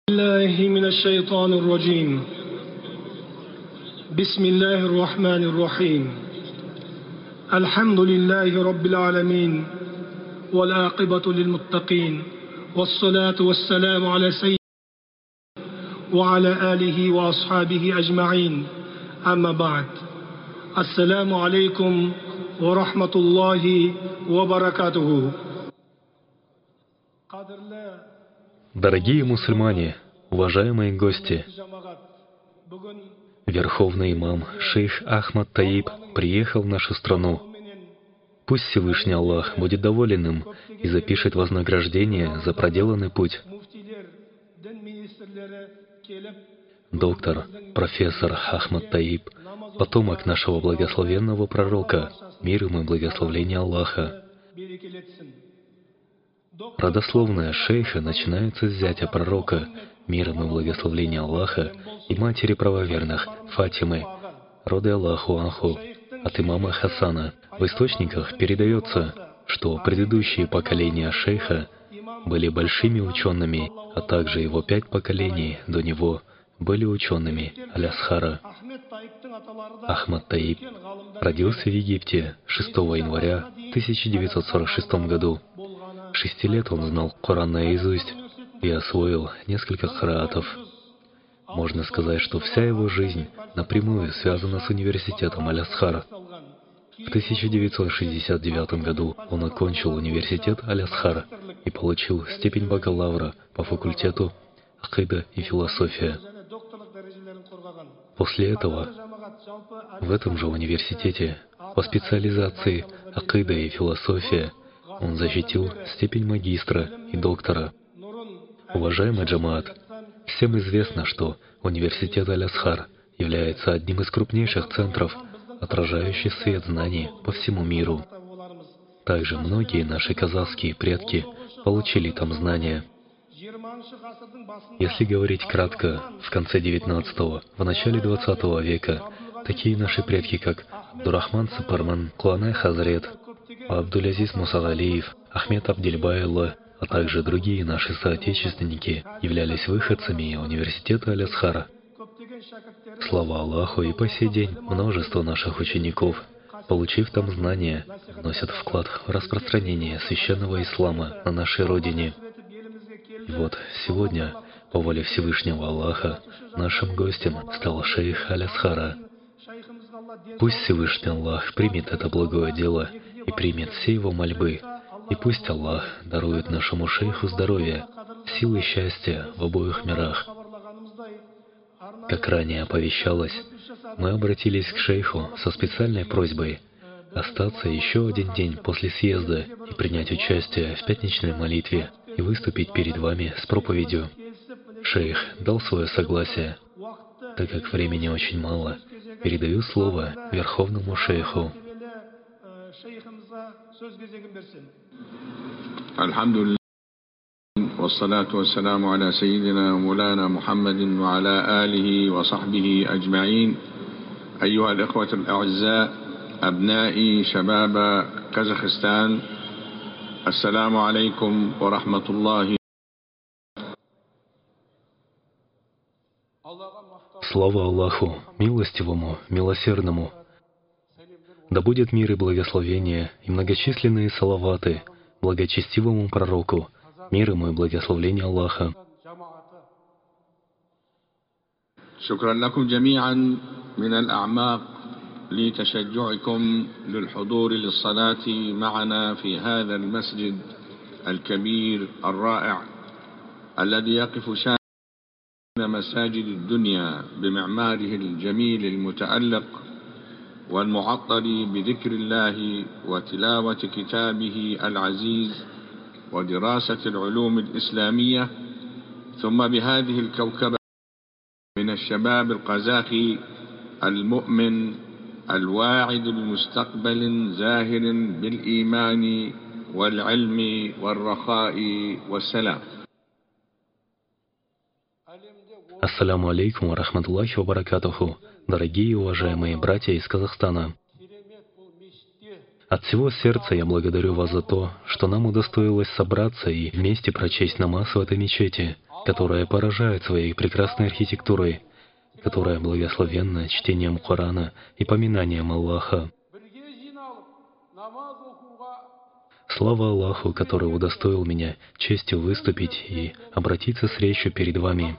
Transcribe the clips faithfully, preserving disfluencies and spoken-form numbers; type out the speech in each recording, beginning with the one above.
الله من الشيطان الرجيم بسم الله الرحمن الرحيم الحمد لله رب العالمين والعاقبة للمتقين والصلاة والسلام على سيدنا وعلى آله وأصحابه أجمعين أما بعد السلام عليكم ورحمة الله وبركاته. Дорогие мусульмане, уважаемые гости, Верховный имам шейх Ахмад Таиб приехал в нашу страну. Пусть Всевышний Аллах будет доволен им и запишет вознаграждение за проделанный путь. Доктор, профессор Ахмад Таиб, потомок нашего благословенного пророка, мир ему и благословение Аллаха. Родословная шейха начинается с зятя пророка, мир ему и благословение Аллаха, и матери правоверных, Фатимы, роды Аллаху Анху, от имама Хасана. В источниках передается, что предыдущие поколения шейха были большими учеными, а также его пять поколений до него были учеными Аль-Асхара. Ахмад Таиб родился в Египте шестого января тысяча девятьсот сорок шестого году. В шести лет он знал Коран наизусть и освоил несколько кираатов. Можно сказать, что вся его жизнь напрямую связана с университетом Аль-Асхар. В тысяча девятьсот шестьдесят девятом году он окончил университет Аль-Асхар и получил степень бакалавра по факультету акида и философия. После этого в этом же университете по специализации акида и философия он защитил степень магистра и доктора. Уважаемый джамаат, всем известно, что университет Аль-Асхар является одним из крупнейших центров, отражающих свет знаний по всему миру. Также многие наши казахские предки получили там знания. Если говорить кратко, в конце девятнадцатого, в начале двадцатого века такие наши предки, как Абдурахман Сапарман, Куланай Хазрет, Абдулязиз Мусагалиев, Ахмед Абдельбайло, а также другие наши соотечественники являлись выходцами университета Аль-Асхара. Слава Аллаху, и по сей день множество наших учеников, получив там знания, вносят вклад в распространение священного ислама на нашей родине. И вот сегодня, по воле Всевышнего Аллаха, нашим гостем стал шейх Аль-Асхара. Пусть Всевышний Аллах примет это благое дело и примет все его мольбы, и пусть Аллах дарует нашему шейху здоровье, силы и счастья в обоих мирах. Как ранее оповещалось, мы обратились к шейху со специальной просьбой остаться еще один день после съезда и принять участие в пятничной молитве и выступить перед вами с проповедью. Шейх дал свое согласие. Так как времени очень мало, передаю слово Верховному шейху. Алхамдулиллах, вассалату вассаламу аля сайидина мулана Мухаммадин ва аля алихи ва сахбихи аджмаин. Айюха аль-ихвату аль-а'азза, абнаи шабаба Казахстан, ассаламу алейкум ва рахматуллахи. Слава Аллаху, милостивому, милосердному! Да будет мир и благословение, и многочисленные салаваты благочестивому пророку, мир ему и благословение Аллаха. Шукран лакум джами'ан мин аль-а'мак لتشجعكم للحضور للصلاة معنا في هذا المسجد الكبير الرائع الذي يقف شان مساجد الدنيا بمعماره الجميل المتألق والمعطر بذكر الله وتلاوة كتابه العزيز ودراسة العلوم الإسلامية، ثم بهذه الكوكبة من الشباب القزاقي المؤمن الواعد بمستقبل زاهر بالإيمان والعلم والرخاء والسلام. Ассаляму алейкум ва рахматуллахи ва баракатуху, дорогие и уважаемые братья из Казахстана. От всего сердца я благодарю вас за то, что нам удостоилось собраться и вместе прочесть намаз в этой мечети. которая поражает своей прекрасной архитектурой, которая благословенна чтением Корана и поминанием Аллаха. Слава Аллаху, который удостоил меня честью выступить и обратиться с речью перед вами.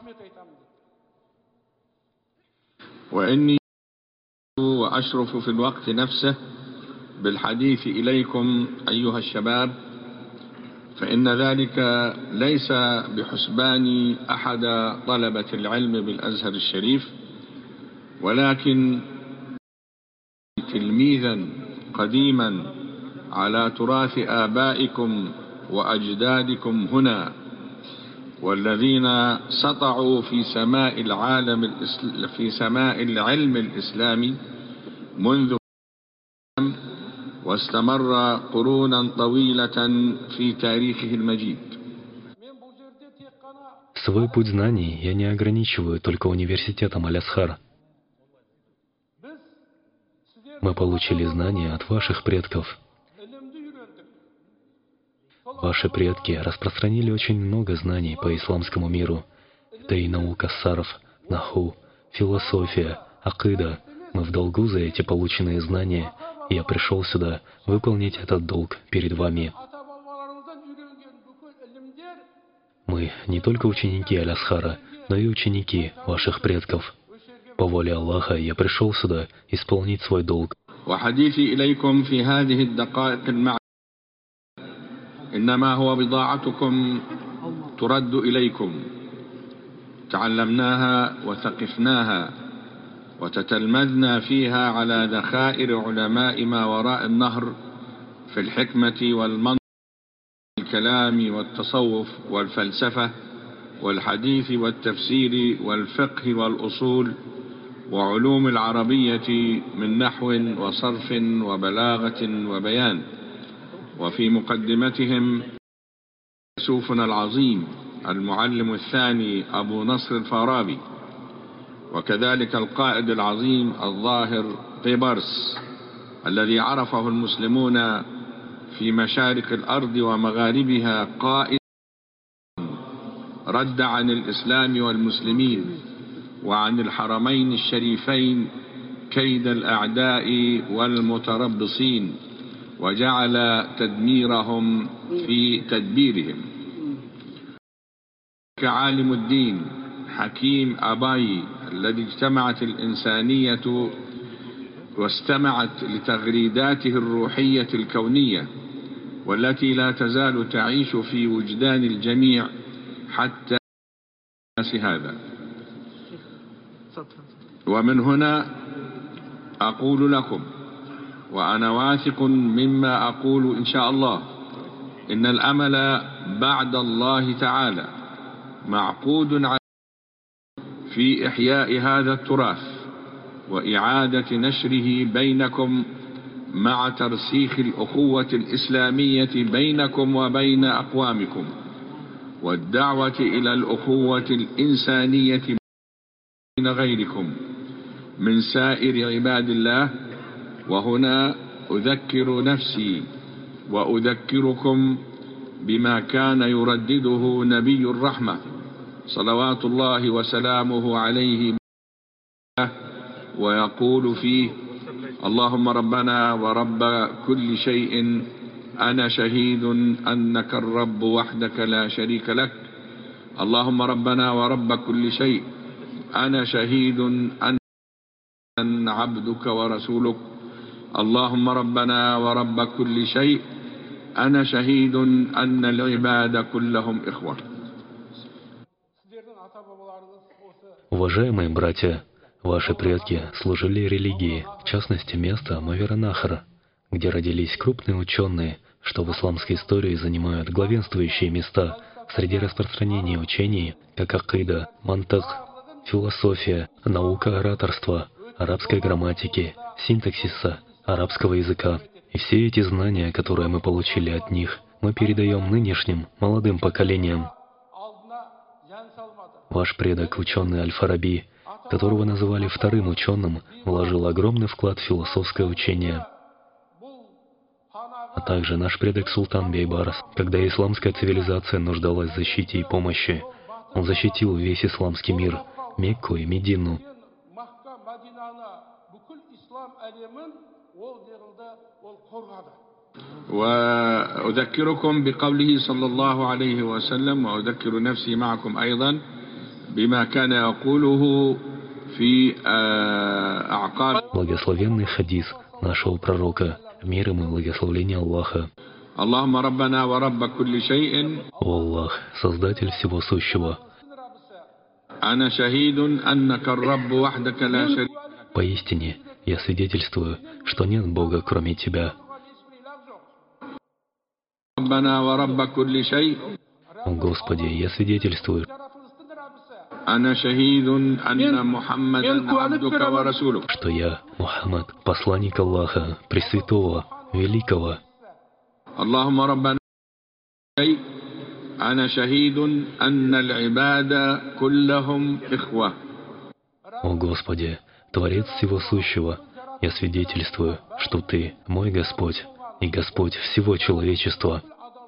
وإني وأشرف في الوقت نفسه بالحديث إليكم أيها الشباب فإن ذلك ليس بحسبان أحد طلبة العلم بالأزهر الشريف ولكن تلميذا قديما على تراث آبائكم وأجدادكم هنا والذين سطعوا في سماء العالم في سماء العلم الإسلامي منذ واستمر قرونا طويلة في تاريخه المجيد. Свой путь знаний я не ограничиваю только университетом Аль-Азхар. Мы получили знания от ваших предков. Ваши предки распространили очень много знаний по исламскому миру. Это и наука сарф, наху, философия, акида. Мы в долгу за эти полученные знания, и я пришел сюда выполнить этот долг перед вами. Мы не только ученики Аль-Азхара, но и ученики ваших предков. По воле Аллаха я пришел сюда исполнить свой долг. إنما هو بضاعتكم ترد إليكم تعلمناها وثقفناها وتتلمذنا فيها على ذخائر علماء ما وراء النهر في الحكمة والمنطق والكلام والتصوف والفلسفة والحديث والتفسير والفقه والأصول وعلوم العربية من نحو وصرف وبلاغة وبيان وفي مقدمتهم فيلسوفنا العظيم المعلم الثاني أبو نصر الفارابي وكذلك القائد العظيم الظاهر قيبرس الذي عرفه المسلمون في مشارق الأرض ومغاربها قائد رد عن الإسلام والمسلمين وعن الحرمين الشريفين كيد الأعداء والمتربصين وجعل تدميرهم في تدبيرهم. كعالم الدين حكيم أباي الذي اجتمعت الإنسانية واستمعت لتغريداته الروحية الكونية والتي لا تزال تعيش في وجدان الجميع حتى هذا. ومن هنا أقول لكم وأنا واثق مما أقول إن شاء الله إن الأمل بعد الله تعالى معقود على في إحياء هذا التراث وإعادة نشره بينكم مع ترسيخ الأخوة الإسلامية بينكم وبين أقوامكم والدعوة إلى الأخوة الإنسانية بين غيركم من سائر عباد الله. وهنا أذكر نفسي وأذكركم بما كان يردده نبي الرحمة صلوات الله وسلامه عليه ويقول فيه اللهم ربنا ورب كل شيء أنا شهيد أنك الرب وحدك لا شريك لك اللهم ربنا ورب كل شيء أنا شهيد أن عبدك ورسولك اللهم ربنا ورب كل شيء أنا شهيد أن العباد كلهم إخوة. Уважаемые братья, ваши предки служили религии, в частности место Маверанахар, где родились крупные ученые, что в исламской истории занимают главенствующие места среди распространения учений, как акида, мантык, философия, наука ораторства, арабской грамматики, синтаксиса, арабского языка. И все эти знания, которые мы получили от них, мы передаем нынешним молодым поколениям. Ваш предок, ученый Аль-Фараби, которого называли вторым ученым, вложил огромный вклад в философское учение. А также наш предок Султан Бейбарс, когда исламская цивилизация нуждалась в защите и помощи, Он защитил весь исламский мир, Мекку и Медину. وأذكركم بقوله صلى الله عليه وسلم وأذكر نفسي معكم أيضا بما كان يقوله في أعقاب. Благословенный хадис нашего пророка, мир ему и благословение Аллаха. اللهم ربنا ورب كل شيء. О Аллах, Создатель всего сущего. أنا شهيد أنك الرب وحدك لا شريك. Поистине, я свидетельствую, что нет Бога, кроме Тебя. ربنا ورب كل شيء. О Господи, я свидетельствую, أنا شهيد أن محمدا عبدك ورسولك. что я, Мухаммад, посланник Аллаха, Пресвятого, Великого. اللهم ربنا شيء. أنا شهيد أن العباد كلهم إخوة. О Господи, Творец всего сущего, я свидетельствую, что Ты, мой Господь, и Господь всего человечества.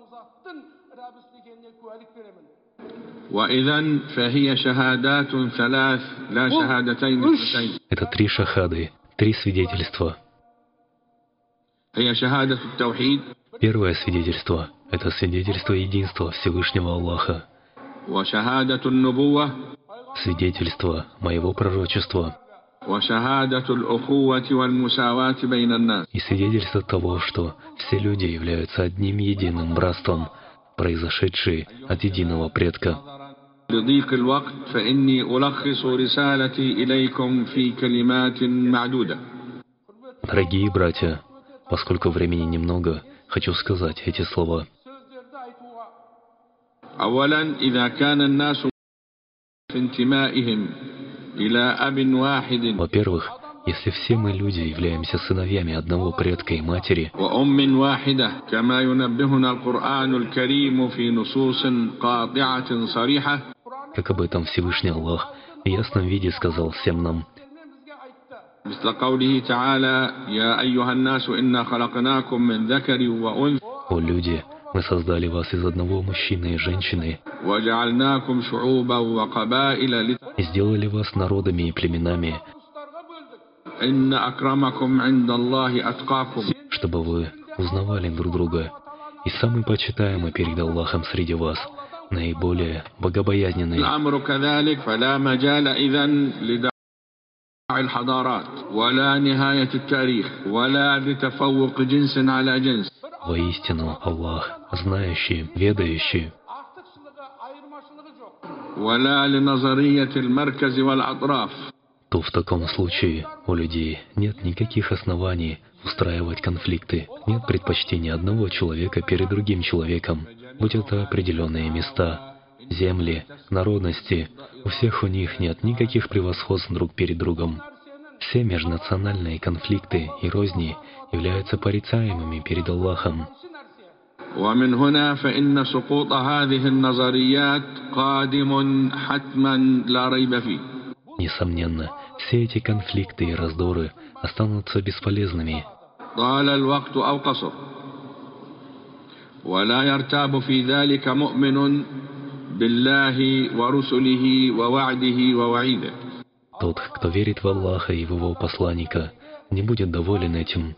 وإذن فهي شهادات ثلاث لا شهادتين اثنتين. Это три шахады, три свидетельства. هي شهادة التوحيد. Первое свидетельство — это свидетельство единства Всевышнего Аллаха. وشهادة النبوة. Свидетельство моего пророчества. وشهادة الأخوة والمساواة بين الناس. И свидетельство того, что все люди являются одним единым братством, произошедшие от единого предка. لضيق الوقت فإني ألخص رسالتي إليكم في كلمات معدودة. Дорогие братья, поскольку времени немного, хочу сказать эти слова. أولا إذا كان الناس في انتمائهم إلى أب واحد. Во-первых, если все мы люди являемся сыновьями одного предка и матери, وأم واحدة كما ينبهنا القرآن الكريم في نصوص قاطعة صريحة. как об этом Всевышний Аллах в ясном виде сказал всем нам. مثل قوله تعالى يا أيها الناس إنا خلقناكم من ذكر وأنثى. О люди, мы создали вас из одного мужчины и женщины وجعلناكم شعوبا وقبائل и сделали вас народами и племенами, إن أكرمكم عند الله أتقاكم. чтобы вы узнавали друг друга. И самый почитаемый перед Аллахом среди вас, наиболее богобоязненный. الأمر كذلك فلا مجال إذن لدعاء الحضارات ولا نهاية التاريخ ولا لتفوق جنس على جنس. Воистину, Аллах, знающий, ведающий, ولا لنظرية المركز والأطراف. то в таком случае у людей нет никаких оснований устраивать конфликты, нет предпочтения одного человека перед другим человеком, будь это определенные места, земли, народности, у всех у них нет никаких превосходств друг перед другом. Все межнациональные конфликты и розни являются порицаемыми перед Аллахом. ومن هنا فإن سقوط هذه النظريات قادم حتما لا ريب فيه. Несомненно, все эти конфликты и раздоры останутся бесполезными. طال الوقت أو قصر ولا يرتاب في ذلك مؤمن بالله ورسله ووعده ووعيده. Тот, кто верит в Аллаха и в Его посланника, не будет доволен этим.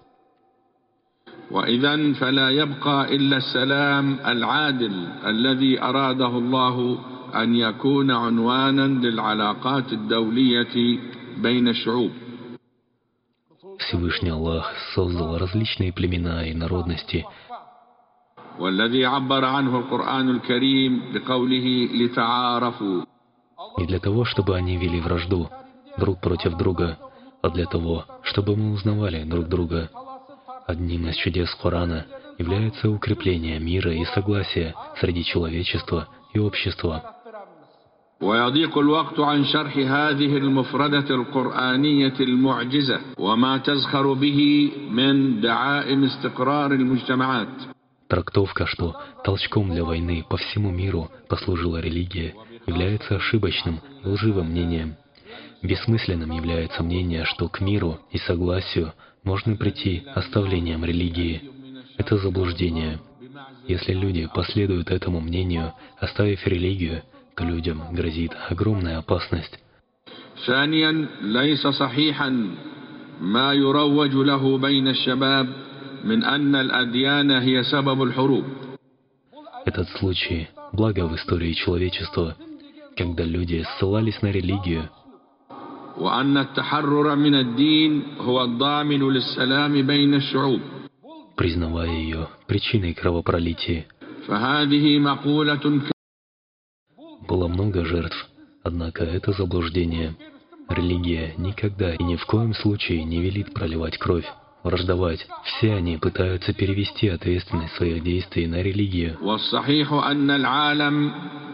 وإذن فلا يبقى إلا السلام العادل الذي أراده الله أن يكون عنوانا للعلاقات الدولية بين الشعوب. Всевышний Аллах создал различные племена и народности, والذي عبر عنه القرآن الكريم بقوله لتعارفوا. не для того, чтобы они вели вражду друг против друга, а для того, чтобы мы узнавали друг друга. Одним из чудес Корана является укрепление мира и согласия среди человечества и общества. ويضيق الوقت عن شرح هذه المفردة القرآنية المعجزة وما تزخر به من دعائم استقرار المجتمعات. Трактовка, что толчком для войны по всему миру послужила религия, является ошибочным и лживым мнением. Бессмысленным является мнение, что к миру и согласию можно прийти оставлением религии. Это заблуждение. Если люди последуют этому мнению, оставив религию, то людям грозит огромная опасность. ثانيا ليس صحيحا ما يروج له بين الشباب من أن الأديان هي سبب الحروب. Этот случай – благо в истории человечества, когда люди ссылались на религию, وأن التحرر من الدين هو الضامن للسلام بين الشعوب. признавая ее причиной кровопролития. فهذه مقولة. Было много жертв, однако это заблуждение. Религия никогда и ни в коем случае не велит проливать кровь, враждовать. Все они пытаются перевести ответственность своих действий на религию. والصحيح أن العالم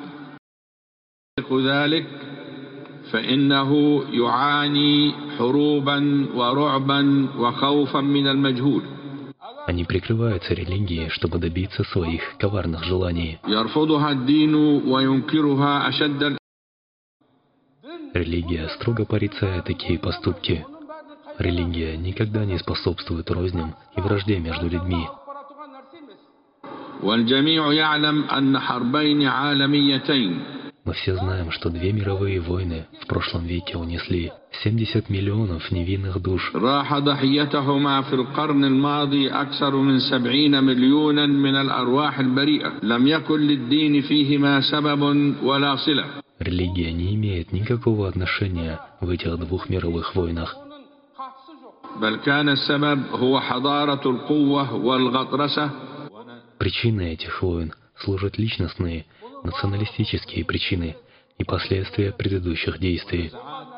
ذلك فإنه يعاني حروبا ورعبا وخوفا من المجهول. Они прикрываются религией, чтобы добиться своих коварных желаний. يرفضها الدين وينكرها أشد. Религия строго порицает такие поступки. Религия никогда не способствует розням и вражде между людьми. والجميع يعلم أن حربين عالميتين. Мы все знаем, что две мировые войны в прошлом веке унесли семьдесят миллионов невинных душ. راح ضحيتهما في القرن الماضي أكثر من سبعين مليونا من الأرواح البريئة لم يكن للدين فيهما سبب ولا صلة. Религия не имеет никакого отношения в этих двух мировых войнах. بل كان السبب هو حضارة القوة والغطرسة. Причиной этих войн служат личностные, националистические причины и последствия предыдущих действий.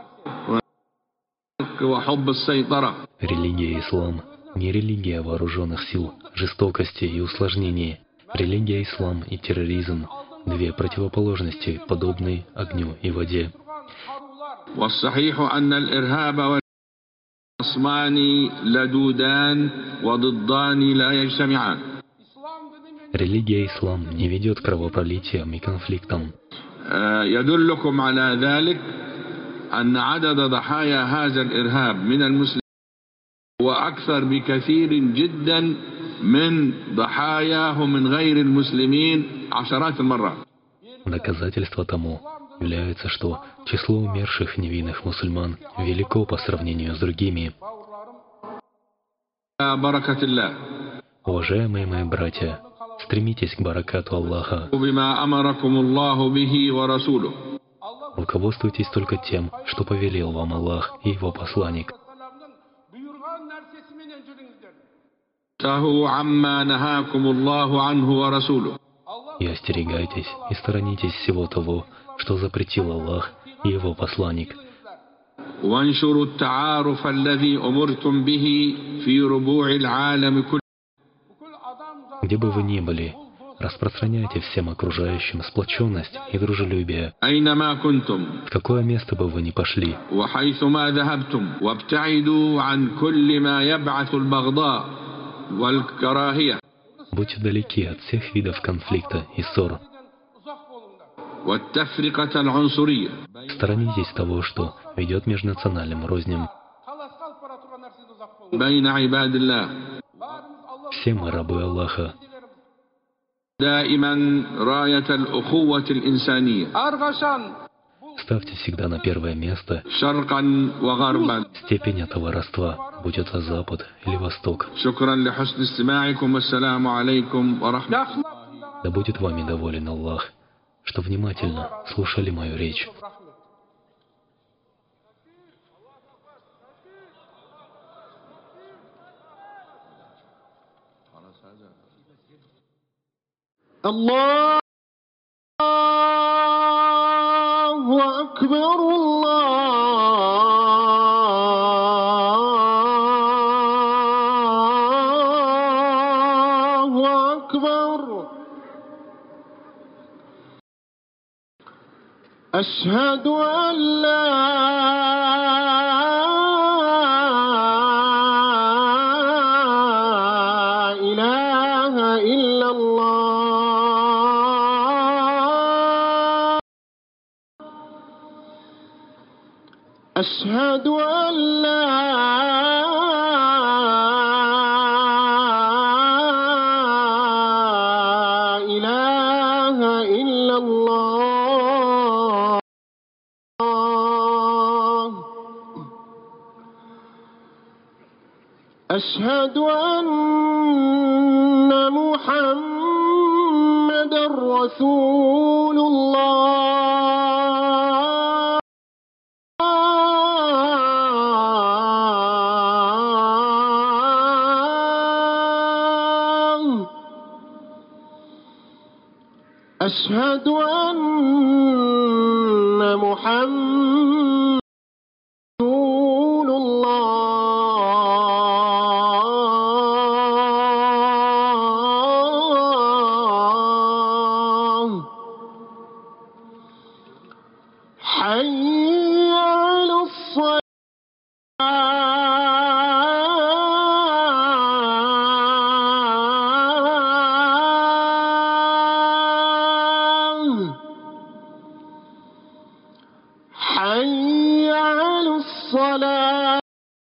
Религия ислам не религия вооруженных сил, жестокости и усложнений. Религия ислам и терроризм – две противоположности, подобные огню и воде. والصحيح أن الإرهاب والخصمان لدودان وضدان لا يجتمعان. Религия ислам не ведет к кровопролитиям и конфликтам. يدلكم على ذلك أن عدد ضحايا هذا الإرهاب من المسلمين هو أكثر بكثير جدا من ضحاياه من غير المسلمين عشرات المرات. Доказательство тому является, что число умерших невинных мусульман велико по сравнению с другими. بركة الله. Уважаемые мои братья, стремитесь к баракату Аллаха. بما أمركم الله به ورسوله. Руководствуйтесь только тем, что повелел вам Аллах и Его посланник. تهوا عما نهاكم الله عنه ورسوله. И остерегайтесь и сторонитесь всего того, что запретил Аллах и Его посланник. وانشروا التعارف الذي أمرتم به في ربوع العالم كله. Где бы вы ни были, распространяйте всем окружающим сплоченность и дружелюбие. أينما كنتم. В какое место бы вы ни пошли. وحيثما ذهبتم وابتعدوا عن كل ما يبعث البغضاء والكراهية. Будьте далеки от всех видов конфликта и ссор. والتفرقة العنصرية. Сторонитесь того, что ведет к межнациональным розням. بين عباد الله. Все мы рабы Аллаха. دائما راية الأخوة الإنسانية. Ставьте всегда на первое место شرقا وغربا. степень этого родства, будь это Запад или Восток. شكرا لحسن استماعكم والسلام عليكم ورحمة الله. Да будет вами доволен Аллах, что внимательно слушали мою речь. الله أكبر الله أكبر أشهد أن لا إله إلا الله أشهد أن لا إله إلا الله أشهد أن محمدا رسول الله. أشهد أن محمدا رسول الله. حي على الصلاة. حي على الصلاة.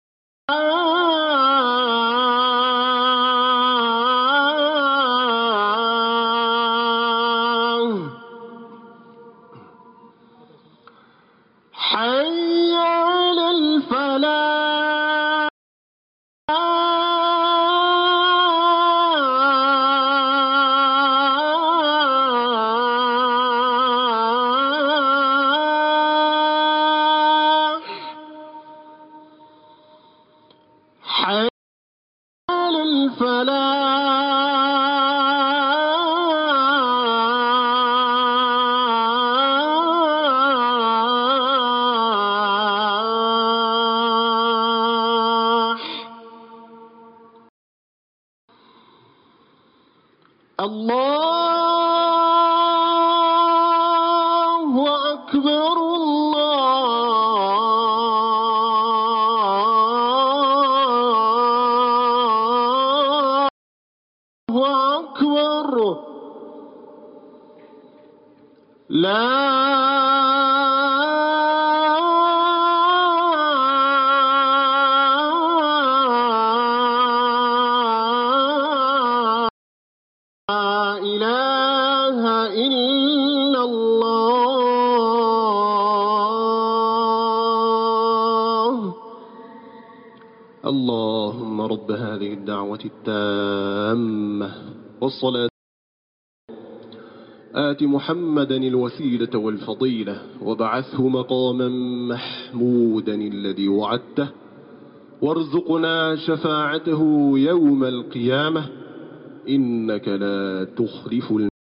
حي على الفلاح. حي على الفلاح. الله أكبر. الله أكبر. لا إله إلا الله. اللهم رب هذه الدعوة التامة والصلاة آت محمدا الوسيلة والفضيلة وابعثه مقاما محمودا الذي وعدته وارزقنا شفاعته يوم القيامة إنك لا تخلف